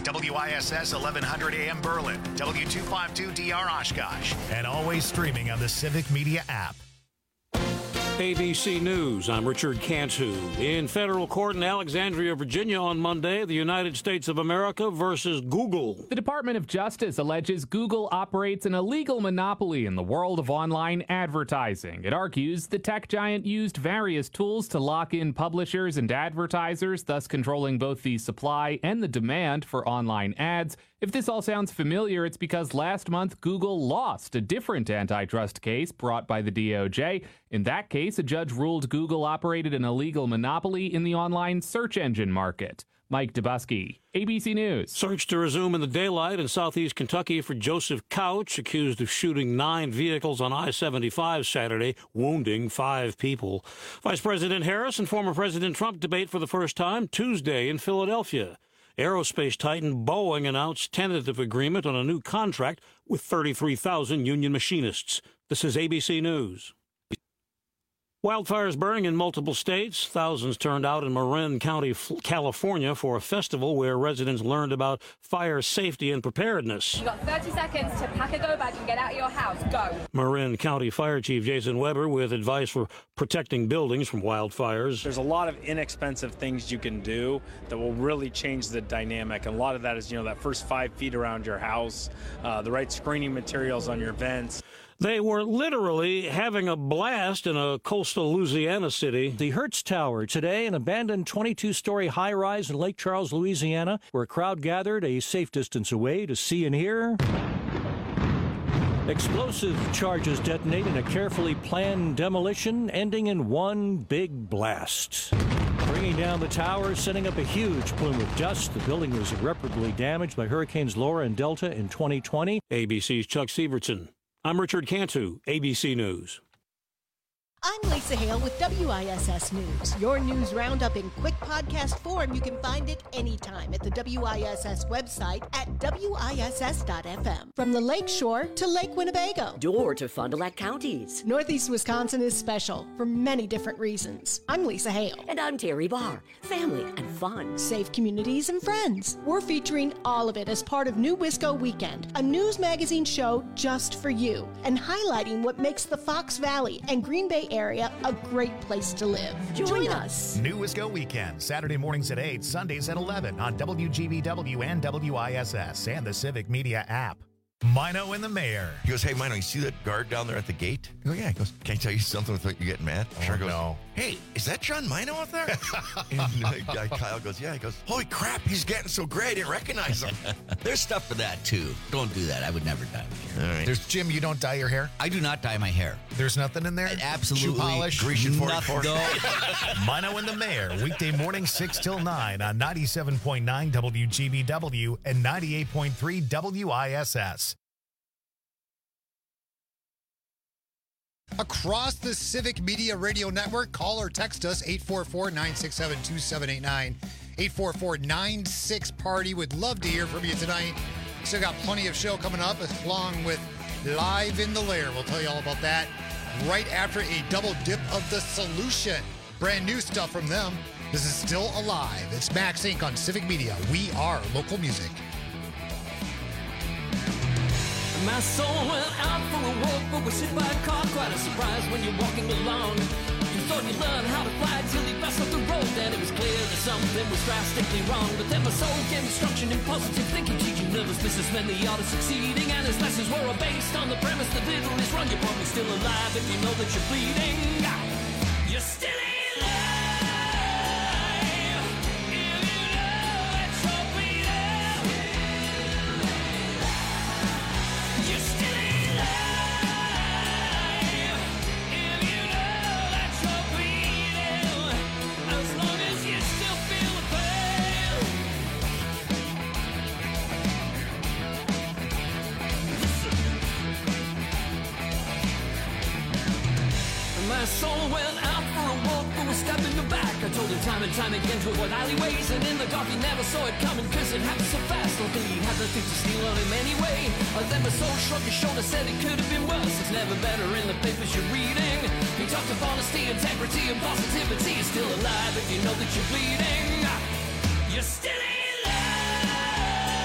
WISS 1100 AM Berlin, W252DR Oshkosh, and always streaming on the Civic Media app. ABC News, I'm Richard Cantu. In federal court in Alexandria, Virginia on Monday, the United States of America versus Google. The Department of Justice alleges Google operates an illegal monopoly in the world of online advertising. It argues the tech giant used various tools to lock in publishers and advertisers, thus controlling both the supply and the demand for online ads. If this all sounds familiar, it's because last month Google lost a different antitrust case brought by the DOJ. In that case, a judge ruled Google operated an illegal monopoly in the online search engine market. Mike Dubusky, ABC News. Search to resume in the daylight in southeast Kentucky for Joseph Couch, accused of shooting 9 vehicles on I-75 Saturday, wounding 5 people. Vice President Harris and former President Trump debate for the first time Tuesday in Philadelphia. Aerospace titan Boeing announced tentative agreement on a new contract with 33,000 union machinists. This is ABC News. Wildfires burning in multiple states. Thousands turned out in Marin County, California for a festival where residents learned about fire safety and preparedness. You got 30 seconds to pack a go bag and get out of your house. Go. Marin County Fire Chief Jason Weber with advice for protecting buildings from wildfires. There's a lot of inexpensive things you can do that will really change the dynamic. And a lot of that is, that first 5 feet around your house, the right screening materials on your vents. They were literally having a blast in a coastal Louisiana city. The Hertz Tower today, an abandoned 22-story high-rise in Lake Charles, Louisiana, where a crowd gathered a safe distance away to see and hear. Explosive charges detonate in a carefully planned demolition, ending in one big blast. Bringing down the tower, sending up a huge plume of dust. The building was irreparably damaged by Hurricanes Laura and Delta in 2020. ABC's Chuck Sievertson. I'm Richard Cantu, ABC News. I'm Lisa Hale with WISS News. Your news roundup in quick podcast form. You can find it anytime at the WISS website at WISS.FM. From the Lake Shore to Lake Winnebago. Door to Fond du Lac counties. Northeast Wisconsin is special for many different reasons. I'm Lisa Hale. And I'm Terry Barr. Family and fun. Safe communities and friends. We're featuring all of it as part of New Wisco Weekend, a news magazine show just for you, and highlighting what makes the Fox Valley and Green Bay area a great place to live. Join us. New Wisco Weekend, Saturday mornings at 8, Sundays at 11 on WGBW and WISS and the Civic Media app. Mino and the Mayor. He goes, hey, Mino, you see that guard down there at the gate? I go, yeah. He goes, can I tell you something without you getting mad? Sure goes, no. Hey, is that John Mino out there? And guy Kyle goes, yeah. He goes, holy crap, he's getting so great, I didn't recognize him. There's stuff for that, too. Don't do that. I would never dye my hair. All right. There's Jim, you don't dye your hair? I do not dye my hair. There's nothing in there? Absolutely. Shoe polish? Grecian 44? Mino and the Mayor, weekday morning 6 till 9 on 97.9 WGBW and 98.3 WISS. Across the Civic Media Radio Network, call or text us 844-967-2789, 844-96-PARTY. Would love to hear from you tonight. Still got plenty of show coming up along with Live in the Lair. We'll tell you all about that right after a double dip of The Solution. Brand new stuff from them. This is Still Alive. It's Max Inc. on Civic Media. We are local music. My soul went out for a walk, but was hit by a car. Quite a surprise when you're walking along. You thought you'd learn how to fly till you passed off the road. Then it was clear that something was drastically wrong. But then my soul gave instruction in positive thinking, teaching nervous businessmen the art of succeeding. And his lessons were all based on the premise that little is wrong. You're probably still alive if you know that you're bleeding. You're still alive. My soul went out for a walk, but was stabbed in the back. I told him time and time again to avoid alleyways, and in the dark he never saw it coming, cause it happened so fast. Luckily he had nothing to steal on him anyway. Then my soul shrugged his shoulder, said it could have been worse. It's never better in the papers you're reading. He talked of honesty, integrity, and positivity. You're still alive if you know that you're bleeding. You're still alive.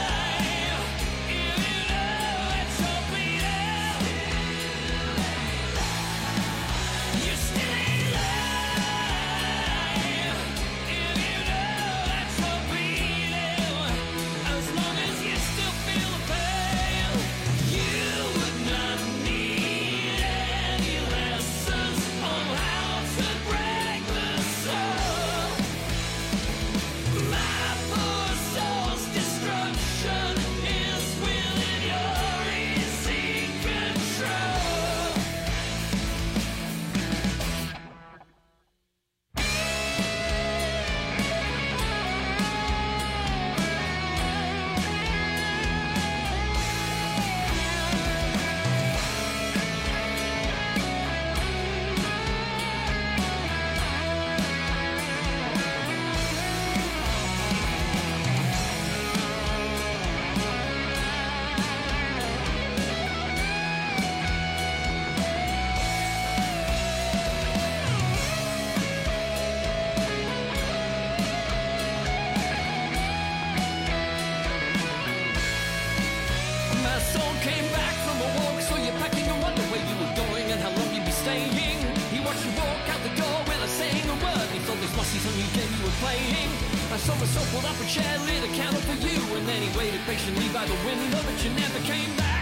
were playing. I saw myself pulled up a chair, lit a candle for you, and then he waited patiently by the window, but you never came back.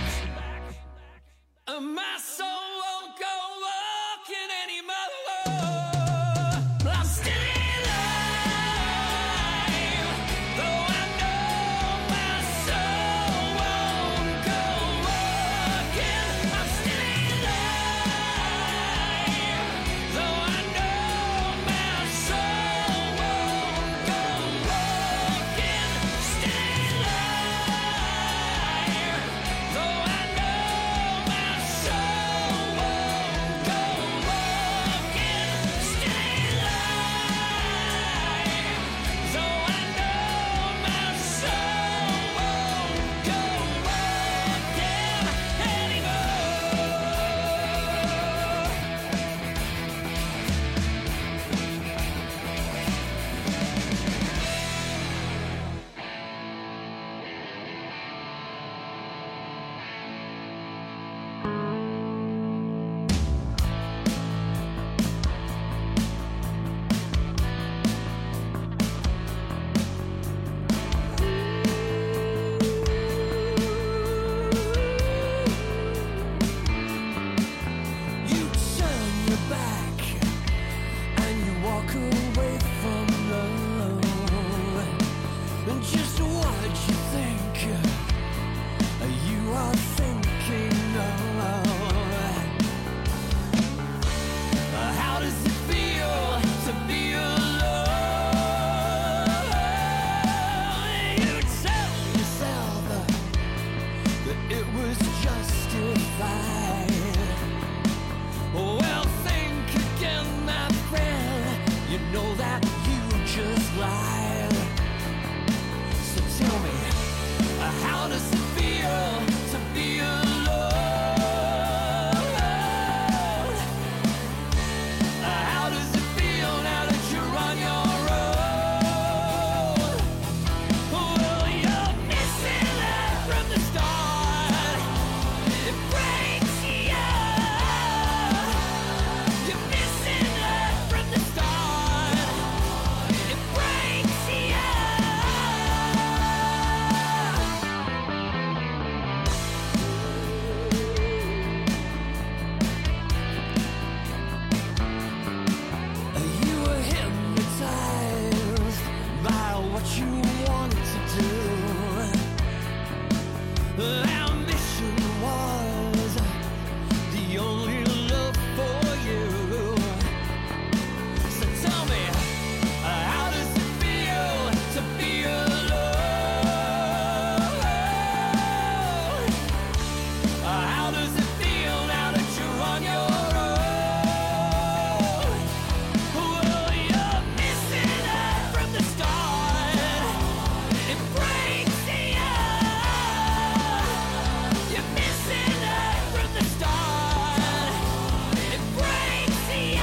My soul won't go walking anymore. I'm still alive, though I know my soul won't go walking. I'm still alive, though I know my soul won't go walking. Still alive, though I know my soul won't go walking. Still alive, though I know my soul won't go walking You turn your back and you walk away from love. And just what you think you are thinking of. How does it feel to be alone? You tell yourself that it was justified. Well, think again, my friend. You know that you just lied. So tell me, how does it feel to be alone? How does it feel now that you're on your own? Well, you're missing love from the start. It breaks you. You're missing love from the start. It breaks you. You were hypnotized by what you wanted to do. Ambition was the only love for you. So tell me, how does it feel to be alone? How does it feel now that you're on your own? Well, you're missing love from the start. It breaks you. You're missing love from the start. It breaks you.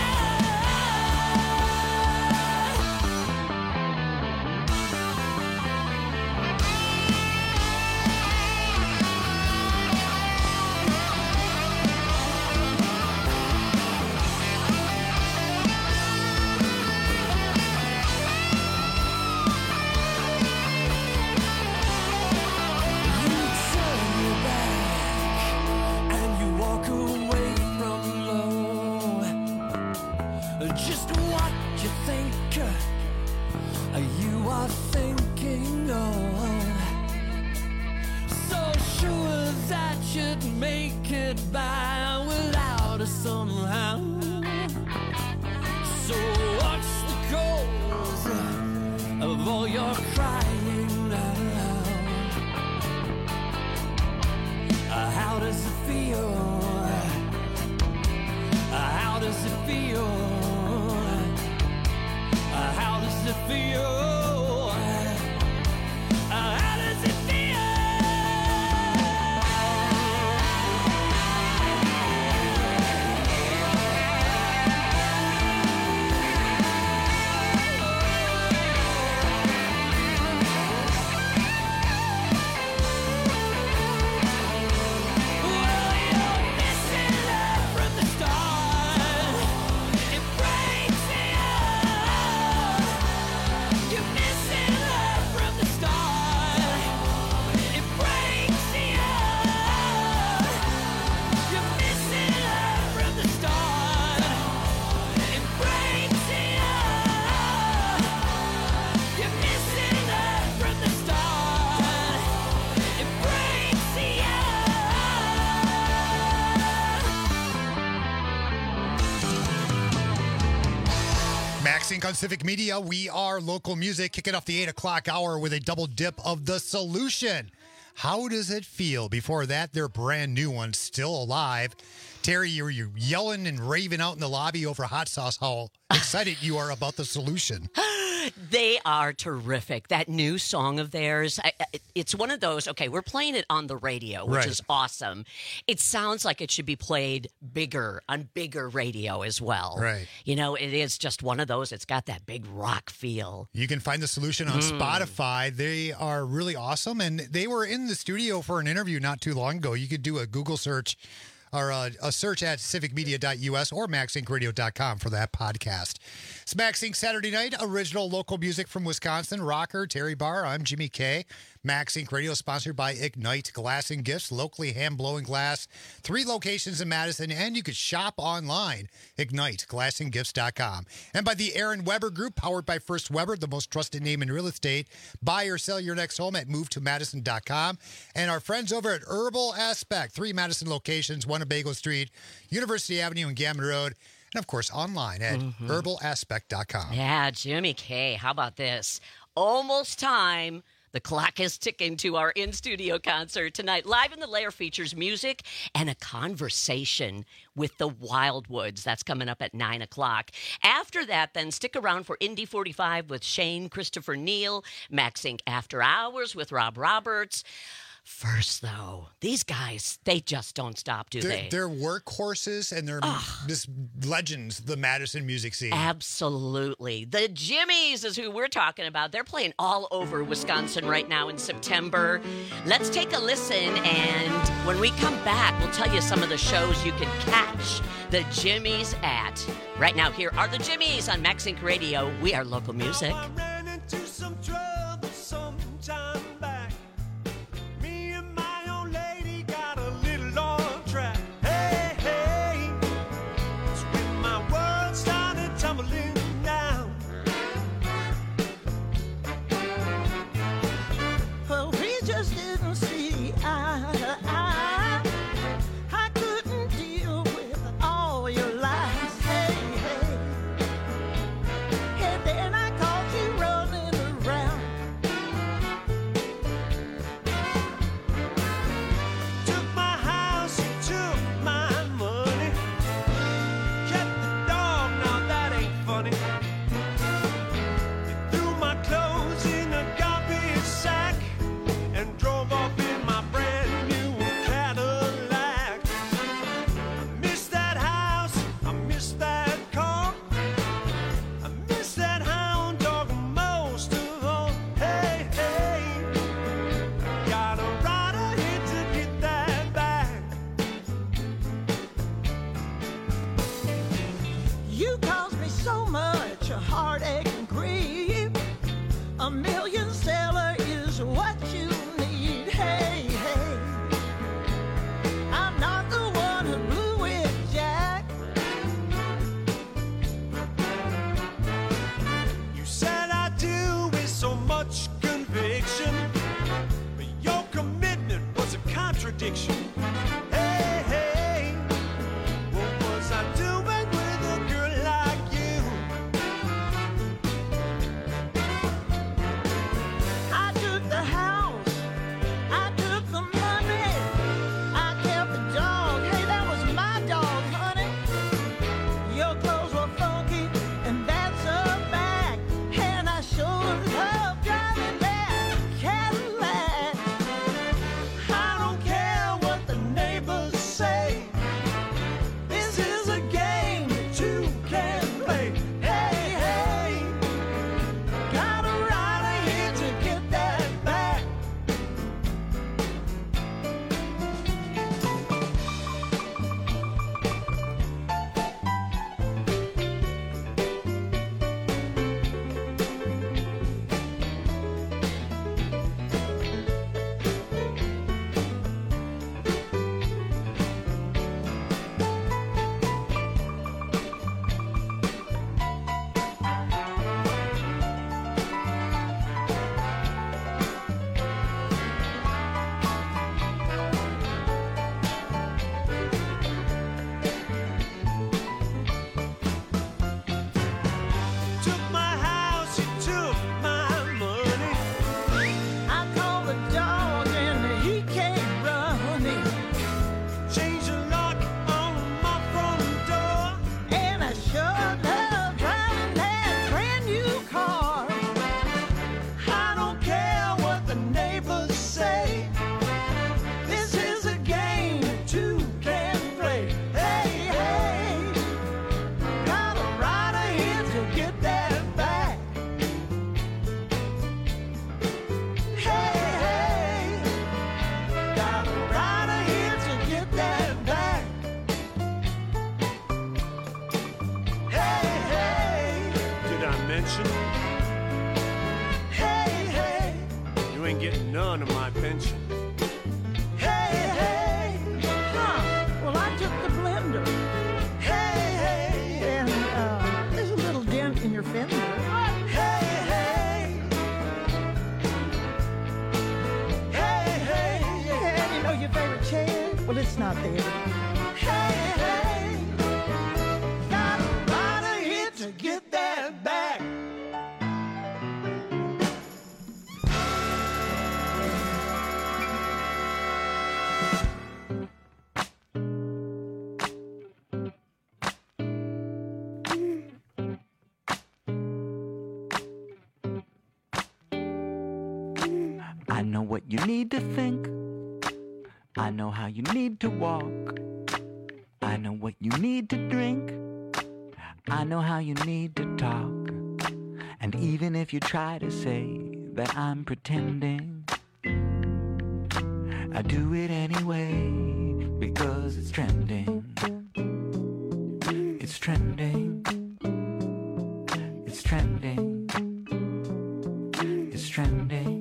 You turn your back and you walk away from love. Just what you think you are thinking of. So sure that you'd make it by without us somehow. So what's the cause of all your crying now? How does it feel? How does it feel? How does it feel? How does it feel? Music on Civic Media. We are local music, kicking off the 8 o'clock hour with a double dip of The Solution. How does it feel? Before that, their brand new one, Still Alive. Terry, you're yelling and raving out in the lobby over hot sauce, how excited you are about The Solution. They are terrific. That new song of theirs, it's one of those, okay, we're playing it on the radio, which is awesome. It sounds like it should be played bigger, on bigger radio as well. Right. You know, it is just one of those, it's got that big rock feel. You can find The Solution on Spotify. They are really awesome, and they were in the studio for an interview not too long ago. You could do a Google search or a search at civicmedia.us or maxinkradio.com for that podcast. It's Max Inc. Saturday night, original local music from Wisconsin. Rocker, Terry Barr, I'm Jimmy K. Max Inc. Radio sponsored by Ignite Glass and Gifts, locally hand-blowing glass. 3 locations in Madison, and you could shop online, IgniteGlassandGifts.com. And by the Aaron Weber Group, powered by First Weber, the most trusted name in real estate. Buy or sell your next home at MoveToMadison.com. And our friends over at Herbal Aspect, 3 Madison locations, 1 on Bagel Street, University Avenue and Gammon Road. And, of course, online at herbalaspect.com. Yeah, Jimmy K. How about this? Almost time. The clock is ticking to our in-studio concert tonight. Live in the Lair features music and a conversation with the Wildwoods. That's coming up at 9 o'clock. After that, then, stick around for Indy 45 with Shane Christopher Neal, Max Inc. After Hours with Rob Roberts. First, though, these guys, they just don't stop, do they? They're workhorses, and they're just legends, the Madison music scene. Absolutely. The Jimmies is who we're talking about. They're playing all over Wisconsin right now in September. Let's take a listen, and when we come back, we'll tell you some of the shows you can catch the Jimmies at. Right now, here are the Jimmies on Max Inc. Radio. We are local music. I ran into some trouble some time back. it's not there. Hey, hey, got a rider here to get that back. I know what you need to think. I know how you need to walk. I know what you need to drink. I know how you need to talk. And even if you try to say that I'm pretending, I do it anyway because it's trending. It's trending. It's trending. It's trending.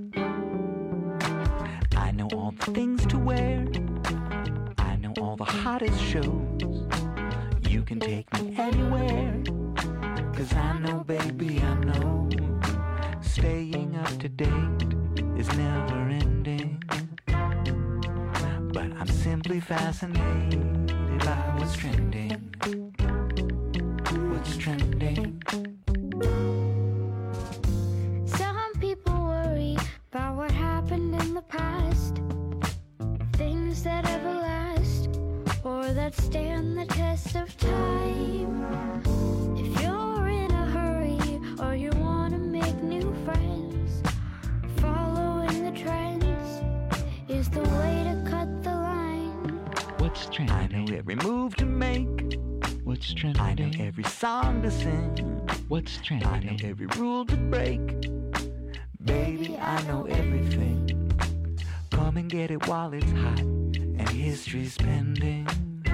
I know all the things to wear. I know all the hottest shows. You can take me anywhere. 'Cause I know, baby, I know. Staying up to date is never ending. But I'm simply fascinated by what's trending. What's trending? Some people worry about what happened in the past. Things that ever last or that stand the test of time. If you're in a hurry or you want to make new friends, following the trends is the way to cut the line. What's trending? I know every move to make. What's trending? I know every song to sing. What's trending? I know every rule to break. Baby, I know everything. Come and get it while it's hot and history's pending.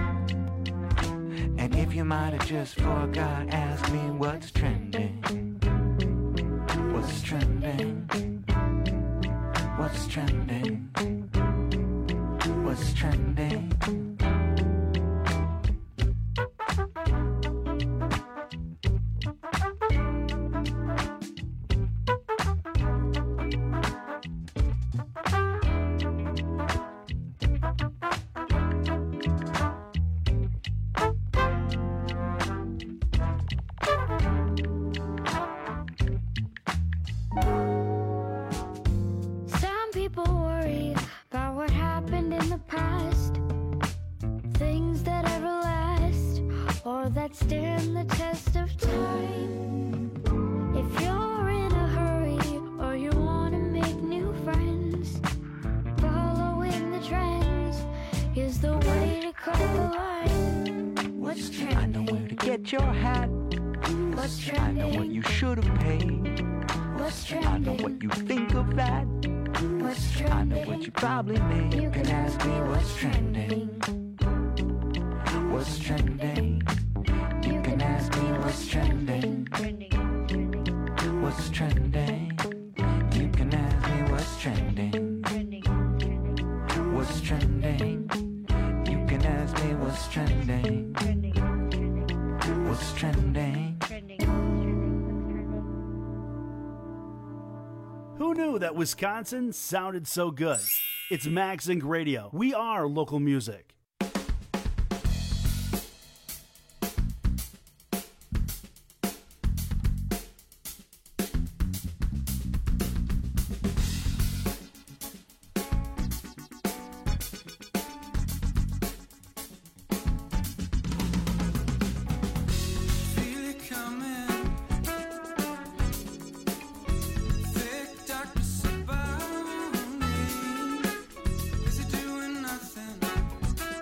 And if you might have just forgot, ask me what's trending. What's trending? What's trending? What's trending? Some people worry about what happened in the past. Things that ever last or that stand the test of time. If you're in a hurry or you want to make new friends, following the trends is the way to cut the line. What's trending? I know where to get your hat. What's I trending? know what you should have paid. What's I know trending? what you think of that. What's I know trending? what you probably made. You can ask me what's trending. What's trending? You can ask me what's trending. What's trending? You can ask me what's trending. What's trending? You can ask me what's trending. What's trending? Who knew that Wisconsin sounded so good? It's Max Inc. Radio. We are local music. Feel it coming. Thick darkness about me. Is it doing nothing?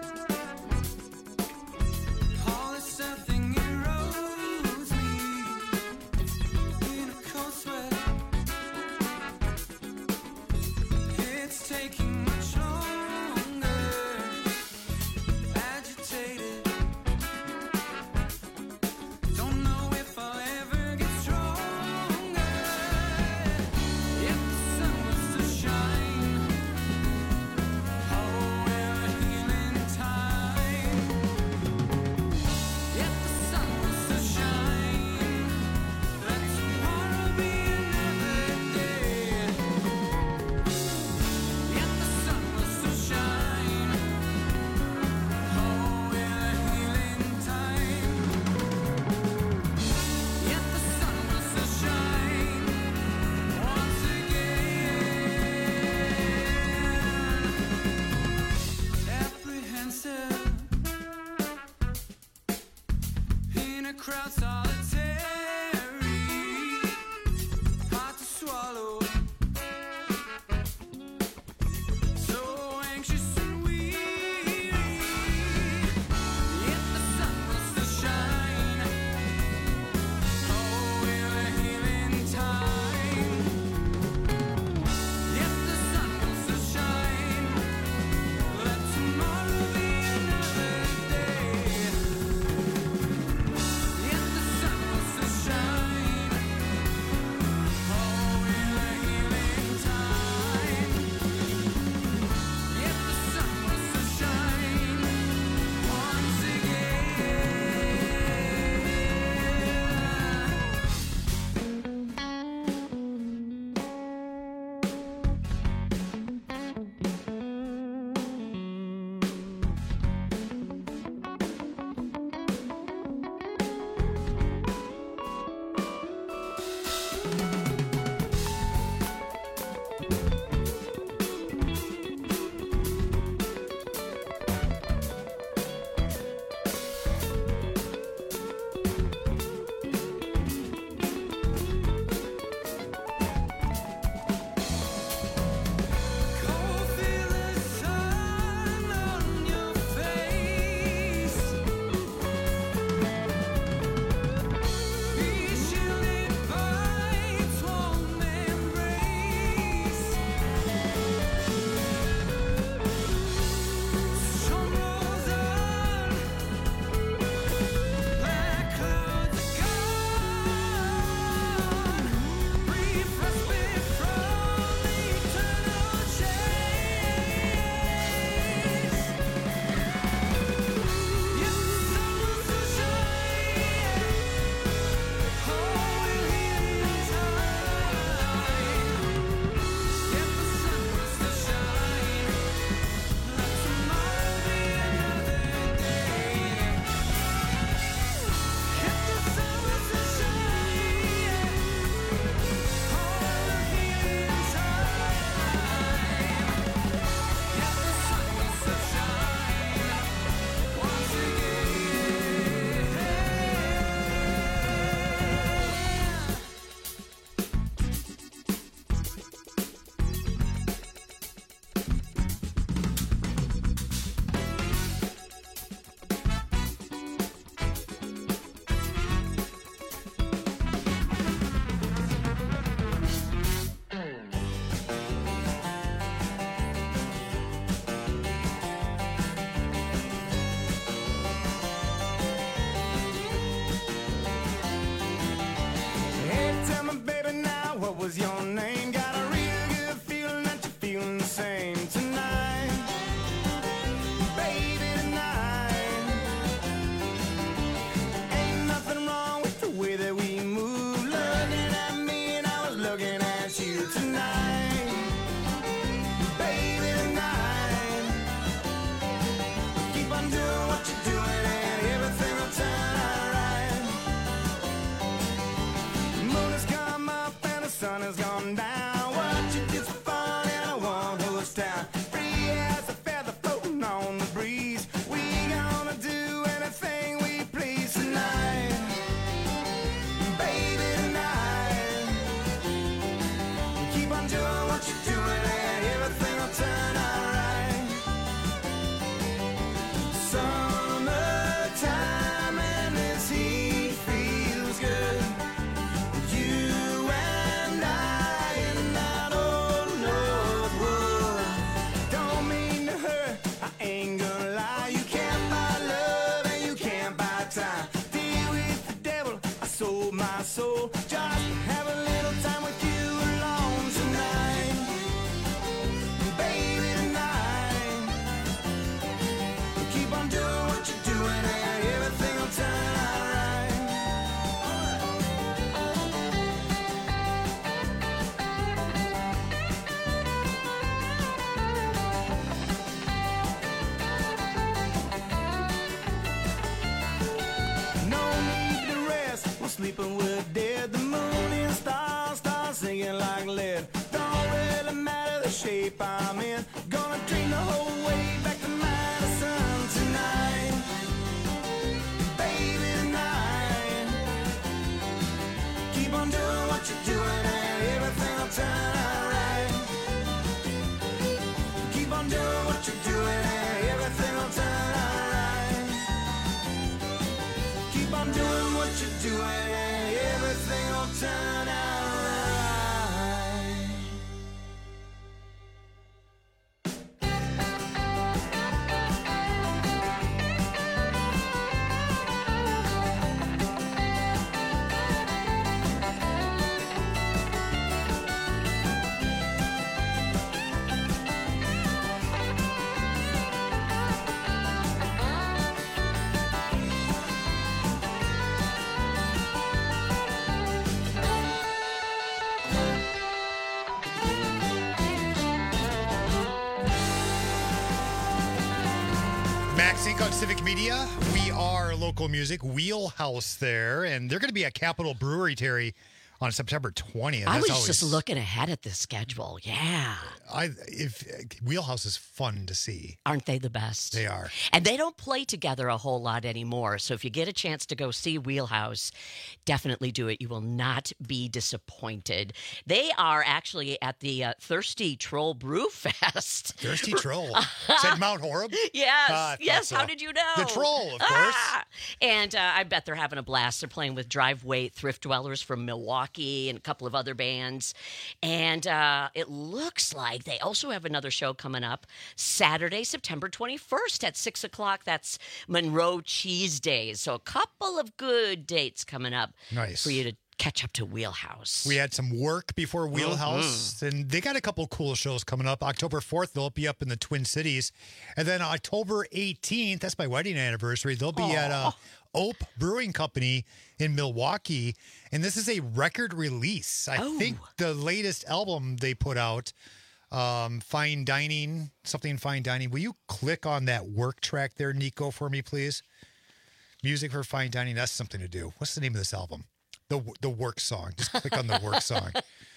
sleeping with dead. The moon and stars start singing like lead. Don't really matter the shape I'm in. Gonna train the whole way back to Madison tonight. Baby, tonight. Keep on doing what you're doing and everything will turn out right. Keep on doing what you're doing and everything will turn out right. Keep on doing what you're doing and everything will turn out right. Max Inc. on Civic Media. We are local music, Wheelhouse there, and they're going to be at Capitol Brewery, Terry, on September 20th. I was just looking ahead at the schedule. Yeah. If Wheelhouse is fun to see. Aren't they the best? They are. And they don't play together a whole lot anymore. So if you get a chance to go see Wheelhouse, definitely do it. You will not be disappointed. They are actually at the Thirsty Troll Brew Fest. Thirsty Troll. Said Mount Horeb? Yes. Yes. So. How did you know? The Troll, of course. And I bet they're having a blast. They're playing with Driveway Thrift Dwellers from Milwaukee and a couple of other bands. And it looks like they also have another show coming up Saturday, September 21st at 6 o'clock. That's Monroe Cheese Days. So a couple of good dates coming up for you to catch up to Wheelhouse. We had some work before Wheelhouse, and they got a couple cool shows coming up. October 4th, they'll be up in the Twin Cities. And then October 18th, that's my wedding anniversary, they'll be at Ope Brewing Company in Milwaukee. And this is a record release. I think the latest album they put out, Fine Dining, something Fine Dining. Will you click on that work track there, Nico, for me, please? Music for Fine Dining, that's something to do. What's the name of this album? The work song. Just click on the work song.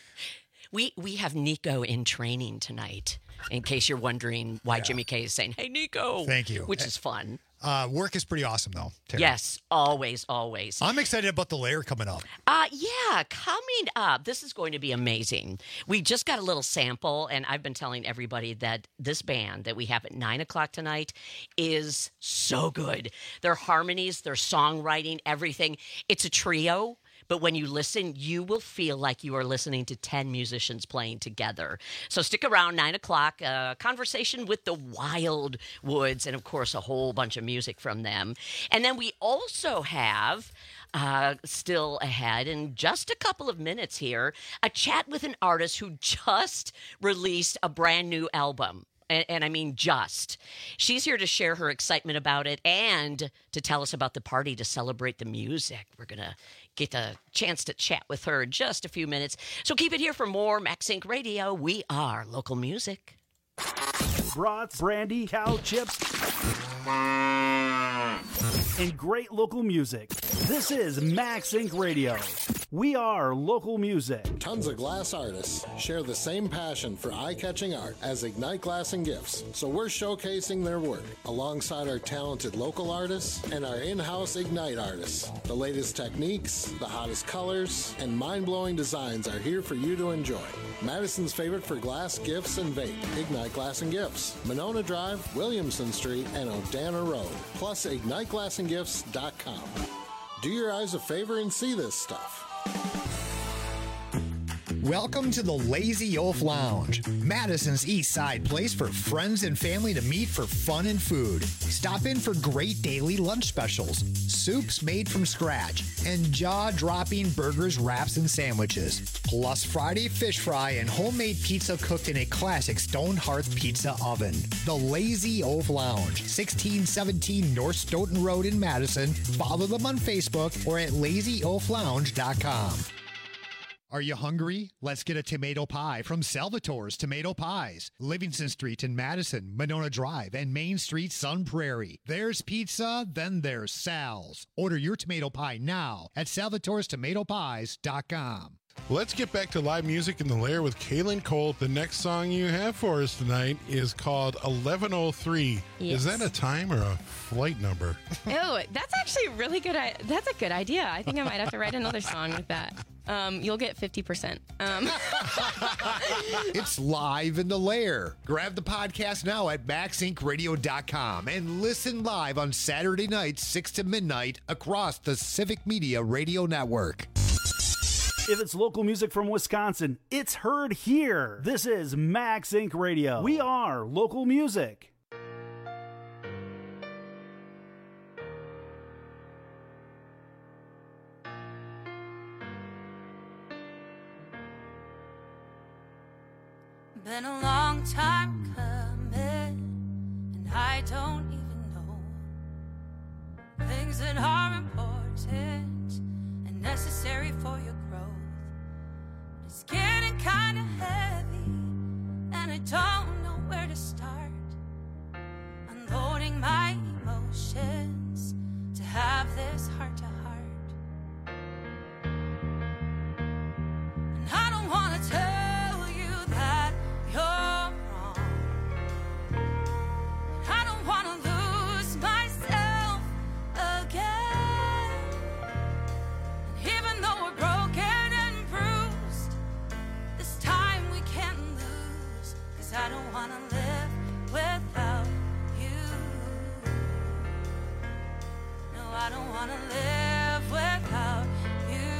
We have Nico in training tonight, in case you're wondering why Jimmy K is saying, "Hey, Nico." Thank you. Which is fun. Work is pretty awesome, though, Terry. Yes, always, always. I'm excited about the layer coming up. Yeah, coming up. This is going to be amazing. We just got a little sample, and I've been telling everybody that this band that we have at 9 o'clock tonight is so good. Their harmonies, their songwriting, everything. It's a trio. But when you listen, you will feel like you are listening to 10 musicians playing together. So stick around, 9 o'clock, conversation with the Wild Woods, and, of course, a whole bunch of music from them. And then we also have, still ahead, in just a couple of minutes here, a chat with an artist who just released a brand new album. And I mean just. She's here to share her excitement about it and to tell us about the party to celebrate the music. We're going to get a chance to chat with her in just a few minutes. So keep it here for more Max Inc. Radio. We are local music. Brats, brandy, cow chips, and great local music. This is Max Inc. Radio. We are local music. Tons of glass artists share the same passion for eye-catching art as Ignite Glass and Gifts, so we're showcasing their work alongside our talented local artists and our in-house Ignite artists. The latest techniques, the hottest colors, and mind-blowing designs are here for you to enjoy. Madison's favorite for glass, gifts, and vape, Ignite Glass and Gifts. Monona Drive, Williamson Street, and Odana Road. Plus, IgniteGlassandGifts.com. Do your eyes a favor and see this stuff. Welcome to the Lazy Oaf Lounge, Madison's East Side place for friends and family to meet for fun and food. Stop in for great daily lunch specials, soups made from scratch, and jaw-dropping burgers, wraps, and sandwiches. Plus Friday fish fry and homemade pizza cooked in a classic stone hearth pizza oven. The Lazy Oaf Lounge, 1617 North Stoughton Road in Madison. Follow them on Facebook or at lazyoaflounge.com. Are you hungry? Let's get a tomato pie from Salvatore's Tomato Pies. Livingston Street in Madison, Monona Drive, and Main Street, Sun Prairie. There's pizza, then there's Sal's. Order your tomato pie now at salvatorestomatopies.com. Let's get back to live music in the Lair with Kaylin Cole. The next song you have for us tonight is called 1103. Yes. Is that a time or a flight number? Oh, that's actually really good. That's a good idea. I think I might have to write another song with that. You'll get 50%. It's live in the Lair. Grab the podcast now at MaxIncRadio.com and listen live on Saturday nights, 6 to midnight, across the Civic Media Radio Network. If it's local music from Wisconsin, it's heard here. This is Max Inc. Radio. We are local music. Been a long time coming, and I don't even know things that are important and necessary for your growth. It's getting kind of heavy, and I don't know where to start. Unloading my emotions to have this heart to heart. And I don't want to tell you that you're wrong. I don't want to lose myself again. And even though we're broken and bruised, this time we can't lose. 'Cause I don't want to live without you. No, I don't want to live without you.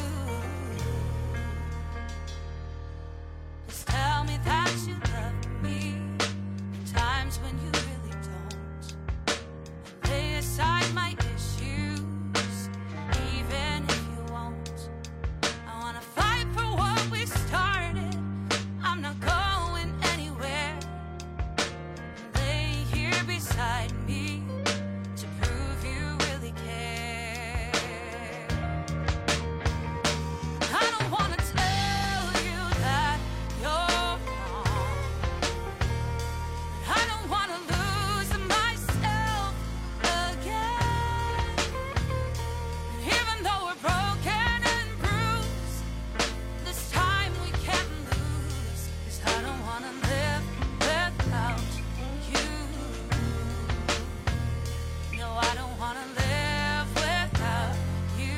Just tell me that you love me in times when you really don't. And lay aside my issues, even if you won't. I want to fight for what we started. I'm not going anywhere. Lay here beside me to prove you really care. I don't want to tell you that you're wrong. I don't want to lose myself again. Even though we're broken and bruised, this time we can't lose. 'Cause I don't want to live without you. No, I don't want to live without you.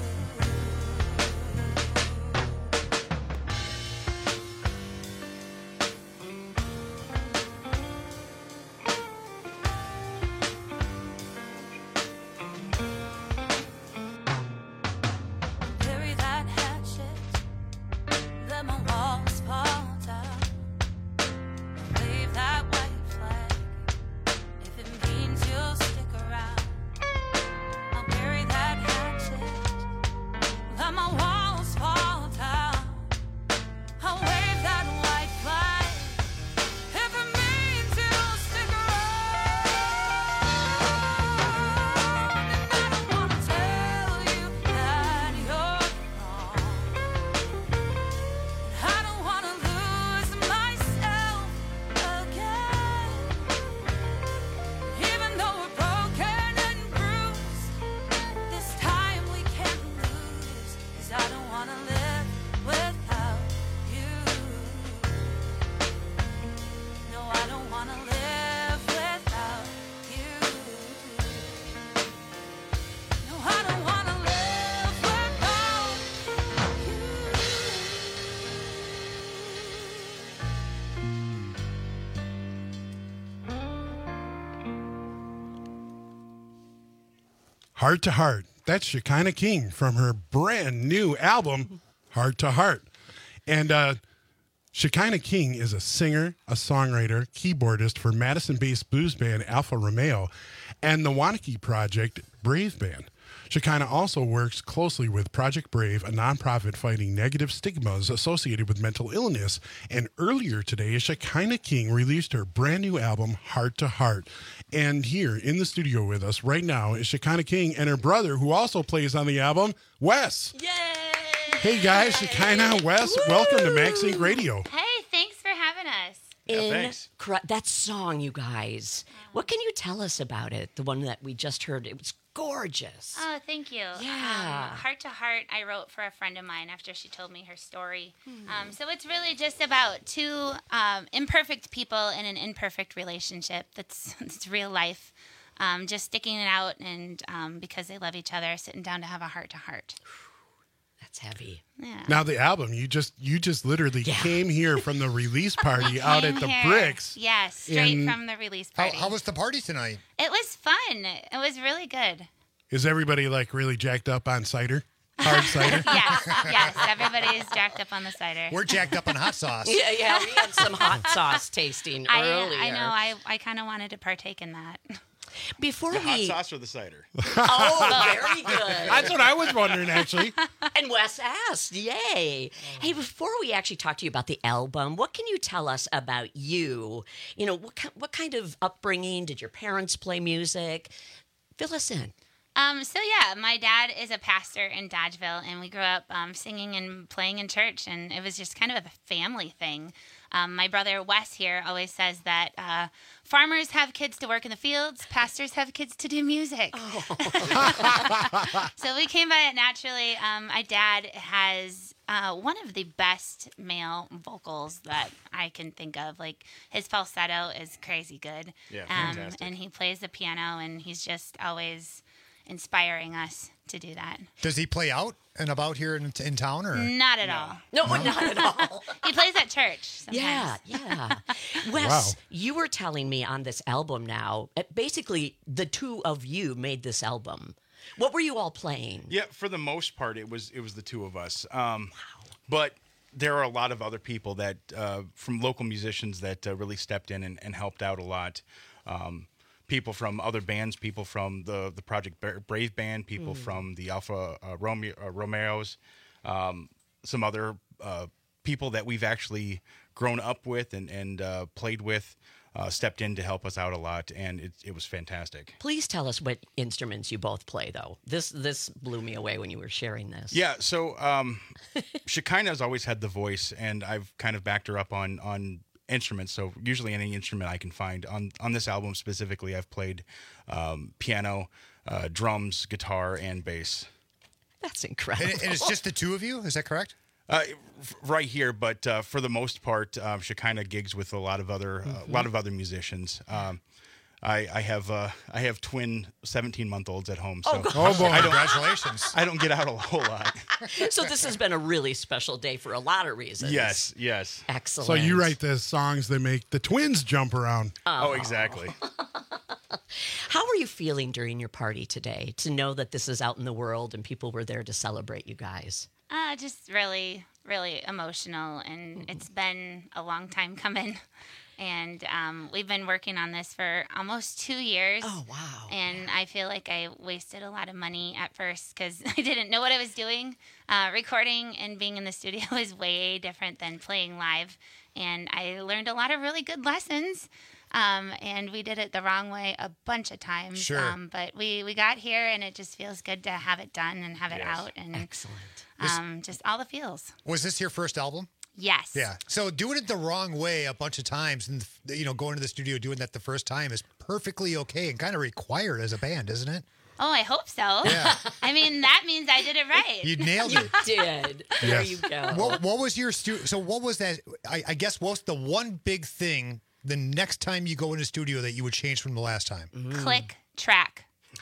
Bury that hatchet, let my walls fall down. Wave that white flag if it means you'll stick around. I'll bury that hatchet, let my walls fall down. I'll wave that white flag if it means you'll stick around. And I don't want to tell you that you're wrong. I don't want to lose myself again. Even though we're broken and bruised, this time we can't lose. 'Cause I don't want to live without you. No, I don't want to live without you. No, I don't want to live without Heart to Heart. That's Shekinah King from her brand new album, Heart to Heart. And Shekinah King is a singer, a songwriter, keyboardist for Madison-based blues band Alfa Romeo and the Wanakee Project Brave Band. Shekinah also works closely with Project Brave, a nonprofit fighting negative stigmas associated with mental illness. And earlier today, Shekinah King released her brand new album, Heart to Heart. And here in the studio with us right now is Shekinah King and her brother, who also plays on the album, Wes. Yay! Hey guys, Shekinah, Wes, welcome to Max Inc. Radio. Hey, thanks for having us. That song, you guys. What can you tell us about it? The one that we just heard. It was gorgeous. Oh, thank you. Yeah. Heart to Heart, I wrote for a friend of mine after she told me her story. So it's really just about two imperfect people in an imperfect relationship. That's real life. Just sticking it out and because they love each other, sitting down to have a heart to heart. That's heavy. Yeah. Now the album, you just literally came here from the release party out at the Bricks. Yes, straight from the release party. How was the party tonight? It was fun. It was really good. Is everybody like really jacked up on cider? Hard cider? Yes, everybody's jacked up on the cider. We're jacked up on hot sauce. Yeah, we had some hot sauce tasting earlier. I know. I kind of wanted to partake in that. Before the hot sauce or the cider? Oh, very good. That's what I was wondering, actually. And Wes asked, yay. Hey, before we actually talk to you about the album, what can you tell us about you? You know, what kind of upbringing? Did your parents play music? Fill us in. My dad is a pastor in Dodgeville, and we grew up singing and playing in church, and it was just kind of a family thing. My brother Wes here always says that farmers have kids to work in the fields, pastors have kids to do music. So we came by it naturally. My dad has one of the best male vocals that I can think of. Like, his falsetto is crazy good. Yeah, fantastic. And he plays the piano, and he's just always inspiring us to do that. Does he play out and about here in town, or not at all? No, not at all. He plays at church sometimes. Yeah. Wes, you were telling me on this album now, basically the two of you made this album. What were you all playing? Yeah, for the most part, it was the two of us. But there are a lot of other people that from local musicians that really stepped in and helped out a lot. People from other bands, people from the Project Brave band, people from the Alpha Romeos, some other people that we've actually grown up with and played with, stepped in to help us out a lot, and it was fantastic. Please tell us what instruments you both play, though. This blew me away when you were sharing this. Yeah, so Shekinah has always had the voice, and I've kind of backed her up on instruments, so usually any instrument I can find. On this album specifically, I've played piano, drums, guitar, and bass. That's incredible. And it's just the two of you? Is that correct? Right here, but for the most part, Shekinah gigs with a lot of other musicians. I have twin 17-month-olds at home, so boy! Congratulations! I don't get out a whole lot. So this has been a really special day for a lot of reasons. Yes. Excellent. So you write the songs that make the twins jump around. Oh, exactly. How are you feeling during your party today to know that this is out in the world and people were there to celebrate you guys? Just really, really emotional, and it's been a long time coming. And we've been working on this for almost 2 years. Oh, wow. And I feel like I wasted a lot of money at first because I didn't know what I was doing. Recording and being in the studio is way different than playing live. And I learned a lot of really good lessons. And we did it the wrong way a bunch of times. Sure. But we got here, and it just feels good to have it done and have it out. And excellent. Just all the feels. Was this your first album? Yes. Yeah. So doing it the wrong way a bunch of times and, going to the studio doing that the first time is perfectly okay and kind of required as a band, isn't it? Oh, I hope so. Yeah. I mean, that means I did it right. You nailed it. You did. There you go. What was your so what was that? I guess what's the one big thing the next time you go in the studio that you would change from the last time? Click track.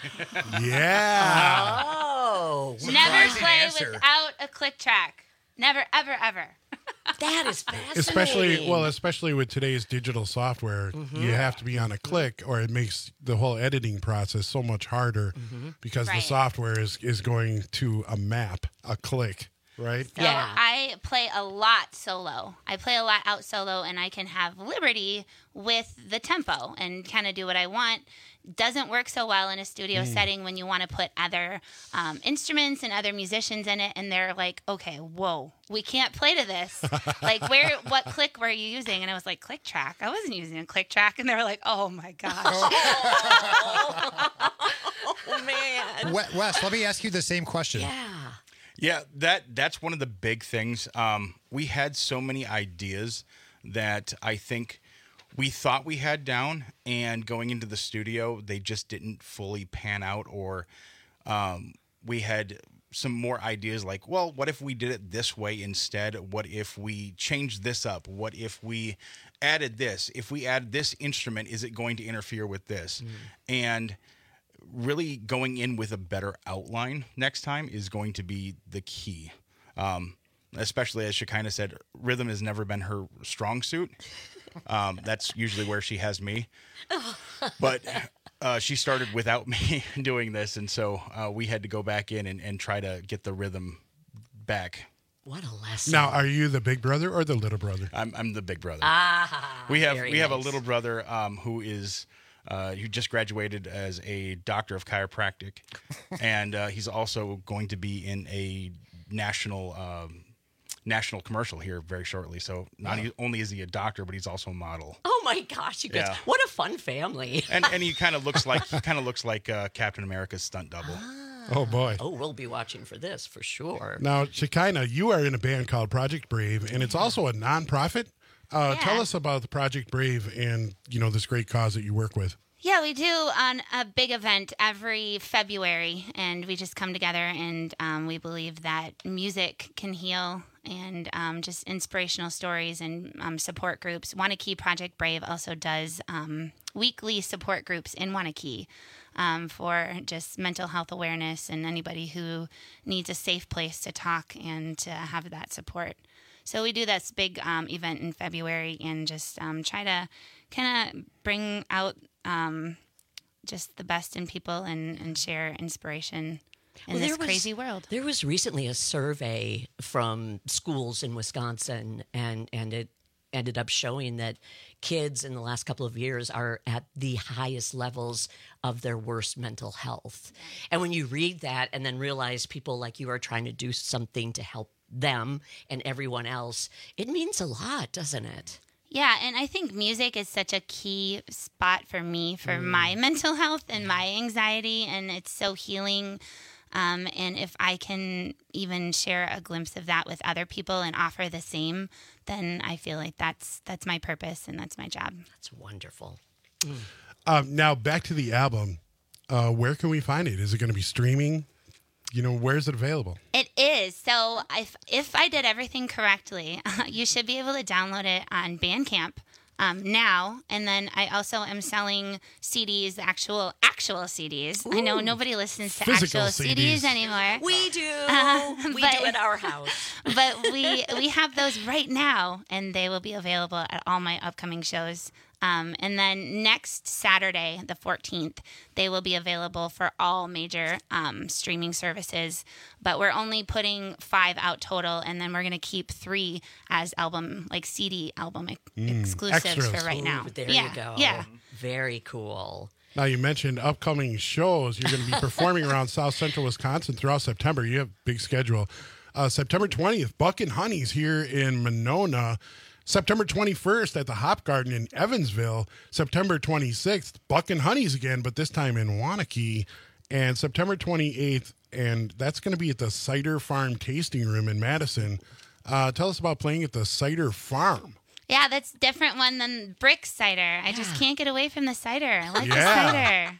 Yeah. Oh. Never play without a click track. Never, ever, ever. That is fascinating. Especially with today's digital software, you have to be on a click, or it makes the whole editing process so much harder because the software is going to a map, a click, right? So I play a lot solo. I play a lot out solo, and I can have liberty with the tempo and kind of do what I want. Doesn't work so well in a studio setting when you want to put other instruments and other musicians in it, and they're like, okay, whoa, we can't play to this. Like, what click were you using? And I was like, click track. I wasn't using a click track. And they were like, oh my gosh. Oh, man. Wes, let me ask you the same question. Yeah. Yeah, that's one of the big things. We had so many ideas that I think we thought we had down, and going into the studio, they just didn't fully pan out, or we had some more ideas like, well, what if we did it this way instead? What if we changed this up? What if we added this? If we add this instrument, is it going to interfere with this? And really going in with a better outline next time is going to be the key. Especially as Shekinah said, rhythm has never been her strong suit. That's usually where she has me. But she started without me doing this, and so we had to go back in and try to get the rhythm back. What a lesson. Now, are you the big brother or the little brother? I'm the big brother. We have a little brother who is who just graduated as a doctor of chiropractic, and he's also going to be in a national commercial here very shortly. So not only is he a doctor, but he's also a model. Oh my gosh, you guys! What a fun family! And he kind of looks like Captain America's stunt double. Oh boy! Oh, we'll be watching for this for sure. Now, Shekinah, you are in a band called Project Brave, and it's also a nonprofit. Tell us about the Project Brave and this great cause that you work with. Yeah, we do on a big event every February, and we just come together, and we believe that music can heal, and just inspirational stories and support groups. Wanakee Project Brave also does weekly support groups in Wanakee for just mental health awareness and anybody who needs a safe place to talk and to have that support. So we do this big event in February and just try to kind of bring out just the best in people and share inspiration in this crazy world. There was recently a survey from schools in Wisconsin, and it ended up showing that kids in the last couple of years are at the highest levels of their worst mental health. And when you read that and then realize people like you are trying to do something to help them and everyone else, it means a lot, doesn't it? Yeah, and I think music is such a key spot for me, for my mental health and my anxiety, and it's so healing. And if I can even share a glimpse of that with other people and offer the same, then I feel like that's my purpose and that's my job. That's wonderful. Now, back to the album. Where can we find it? Is it going to be streaming? Where is it available? It is. So if I did everything correctly, you should be able to download it on Bandcamp now. And then I also am selling CDs, actual CDs. Ooh. I know nobody listens to Physical actual CDs anymore. We do. We do at our house. But we have those right now, and they will be available at all my upcoming shows. And then next Saturday, the 14th, they will be available for all major streaming services. But we're only putting 5 out total, and then we're going to keep 3 as CD album exclusives extras. For right now. Ooh, there you go. Yeah. Very cool. Now, you mentioned upcoming shows. You're going to be performing around South Central Wisconsin throughout September. You have a big schedule. September 20th, Buck and Honey's here in Monona. September 21st at the Hop Garden in Evansville. September 26th, Buck and Honey's again, but this time in Wanakee. And September 28th, and that's going to be at the Cider Farm Tasting Room in Madison. Tell us about playing at the Cider Farm. Yeah, that's a different one than Brick Cider. I just can't get away from the cider. I like the cider.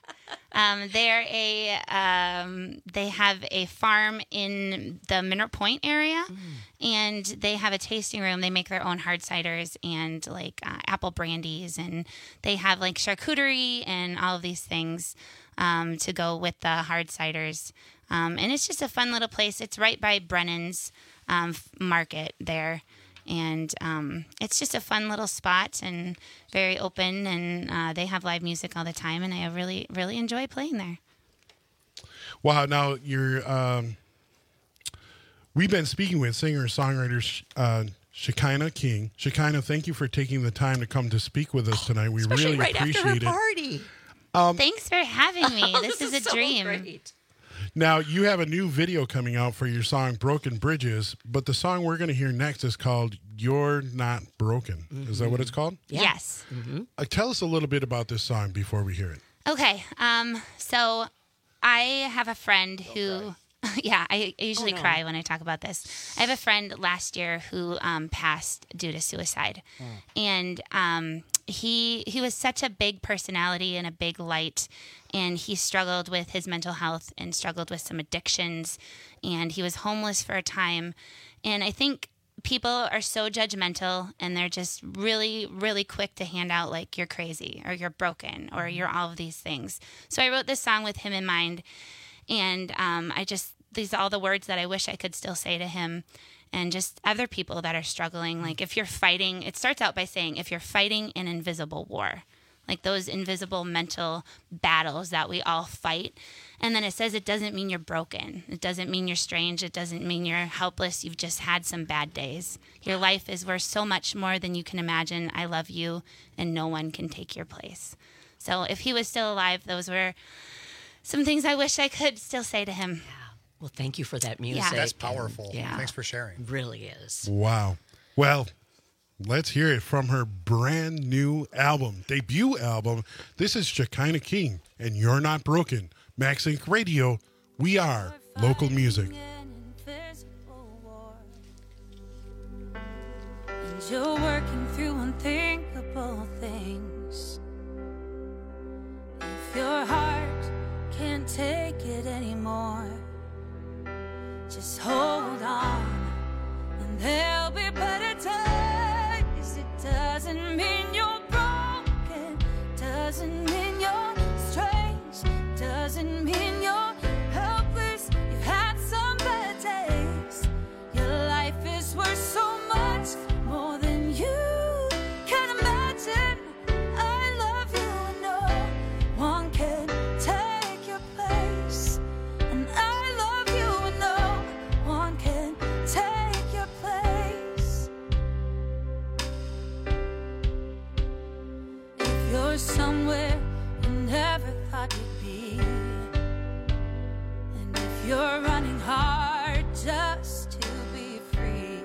They have a farm in the Minot Point area, and they have a tasting room. They make their own hard ciders and apple brandies, and they have charcuterie and all of these things to go with the hard ciders. And it's just a fun little place. It's right by Brennan's Market there. And it's just a fun little spot and very open, and they have live music all the time, and I really, really enjoy playing there. Wow. Now, we've been speaking with singer-songwriter Shekinah King. Shekinah, thank you for taking the time to come to speak with us tonight. We really appreciate it. Party. Thanks for having me. This is a dream. Great. Now, you have a new video coming out for your song Broken Bridges, but the song we're going to hear next is called You're Not Broken. Mm-hmm. Is that what it's called? Yeah. Yes. Mm-hmm. Tell us a little bit about this song before we hear it. Okay. So I have a friend who Yeah, I usually no. cry when I talk about this. I have a friend last year who passed due to suicide. And he was such a big personality and a big light. And he struggled with his mental health and struggled with some addictions. And he was homeless for a time. And I think people are so judgmental, and they're just really, really quick to hand out like you're crazy or you're broken or you're all of these things. So I wrote this song with him in mind. And these are all the words that I wish I could still say to him, and just other people that are struggling. Like if you're fighting, it starts out by saying, if you're fighting an invisible war, like those invisible mental battles that we all fight. And then it says it doesn't mean you're broken. It doesn't mean you're strange. It doesn't mean you're helpless. You've just had some bad days. Your life is worth so much more than you can imagine. I love you, and no one can take your place. So if he was still alive, those were some things I wish I could still say to him. Well, thank you for that music. Yeah. That's powerful. Yeah. Thanks for sharing. It really is. Wow. Well, let's hear it from her brand new debut album. This is Shekinah King, and You're Not Broken. Max Inc. Radio, we are local music. And you're working through unthinkable things. If your heart can't take it anymore, just hold on, and there'll be better times. It doesn't mean you're broken, doesn't mean you're strange, doesn't mean you're helpless. You've had some bad days. Your life is worth so much more than you can imagine. I love you, and no one can take your place. And I love you, and no one can take your place. If you're somewhere you never thought you'd be, and if you're running hard just to be free,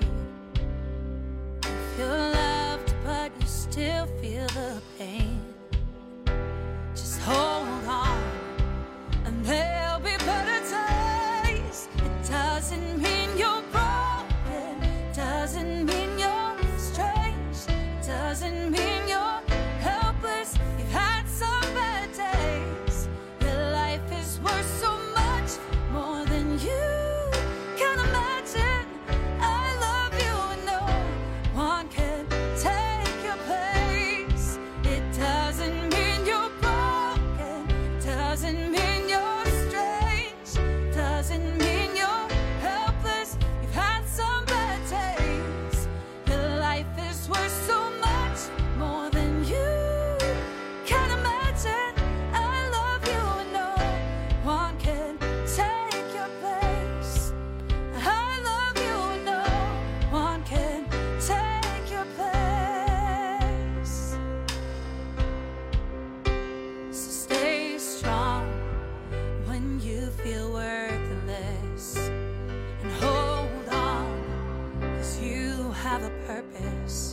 if you're loved but you still feel the pain, just hold on, and there'll be better days. It doesn't mean you're broken, doesn't mean you're strange, doesn't mean you're helpless. You've had some bad days. Your life is worth so much more than you can imagine. I love you, and no one can take your place. It doesn't mean you're broken, doesn't mean you're strange, doesn't mean you're helpless. You've had some bad days. Your life is worth so much more than you can imagine. I love you, and no one can take your place. I love you, and no one can take your place. So stay strong when you feel worthless, and hold on, 'cause you have a purpose.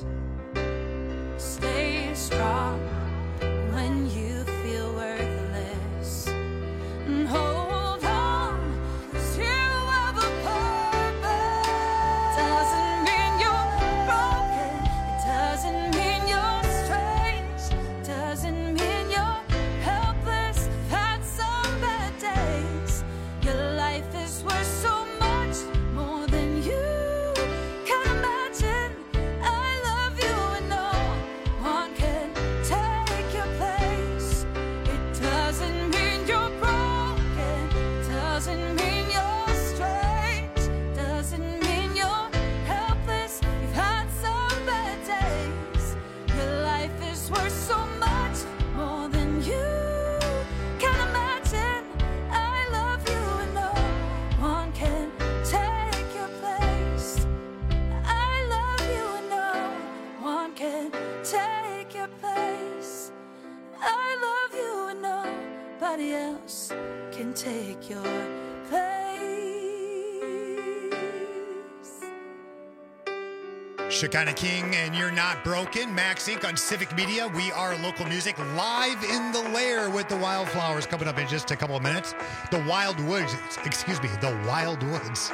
Stay strong when you feel worthless, and hold on, 'cause you have a purpose. Doesn't mean you're broken, it doesn't mean you're strange, doesn't mean you're helpless. Had some bad days. Your life is worth so much more than you can imagine. I love you, and no one can take your place. It doesn't mean you're broken, doesn't mean you're strange, doesn't mean you're helpless. You've had some bad days. Your life is worth so much more than you can imagine. I love you, and no one can take your place. I love you, and no one can take your place. I love you, and nobody else can take your place. Shekinah King and You're Not Broken. Max Inc. on Civic Media. We are local music live in the lair with the Wildflowers coming up in just a couple of minutes. The Wild Woods. Excuse me. The Wild Woods.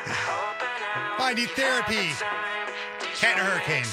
I Need Therapy. Cat and Hurricane.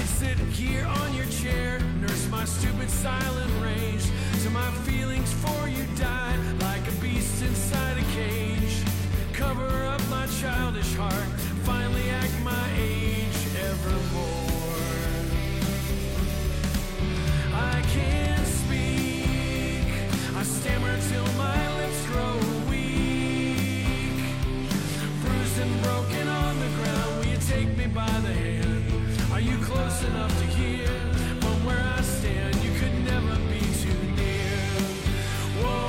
Here on your chair, nurse my stupid silent rage to my feelings for you. finally act my age evermore. I can't speak, I stammer till my lips grow weak. Bruised and broken on the ground, will you take me by the hand? Are you close enough to hear? From where I stand, you could never be too near. Whoa,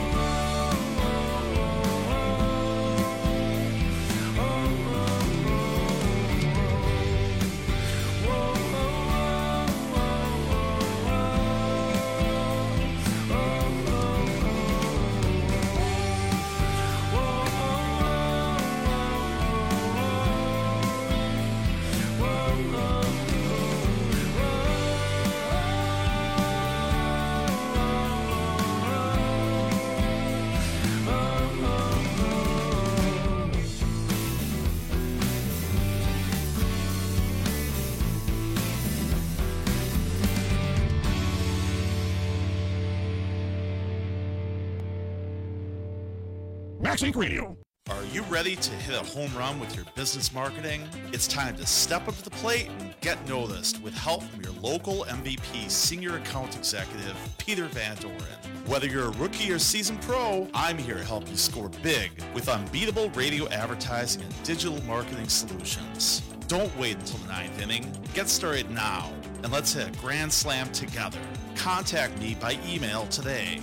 Max Inc. Radio. Are you ready to hit a home run with your business marketing? It's time to step up to the plate and get noticed with help from your local MVP Senior Account Executive, Peter Van Doren. Whether you're a rookie or seasoned pro, I'm here to help you score big with unbeatable radio advertising and digital marketing solutions. Don't wait until the ninth inning. Get started now, and let's hit a grand slam together. Contact me by email today,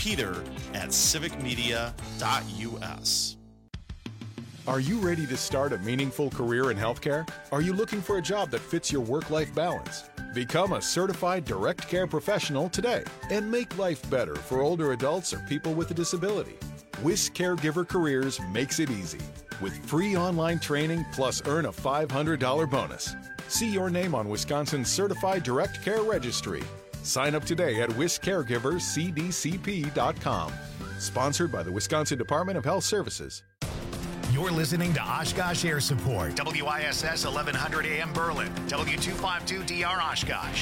peter@civicmedia.us. Are you ready to start a meaningful career in healthcare? Are you looking for a job that fits your work-life balance? Become a certified direct care professional today and make life better for older adults or people with a disability. WIS Caregiver Careers makes it easy with free online training plus earn a $500 bonus. See your name on Wisconsin's Certified Direct Care Registry. Sign up today at wiscaregivercdcp.com. Sponsored by the Wisconsin Department of Health Services. You're listening to Oshkosh Air Support, WISS 1100 AM Berlin, W252DR Oshkosh.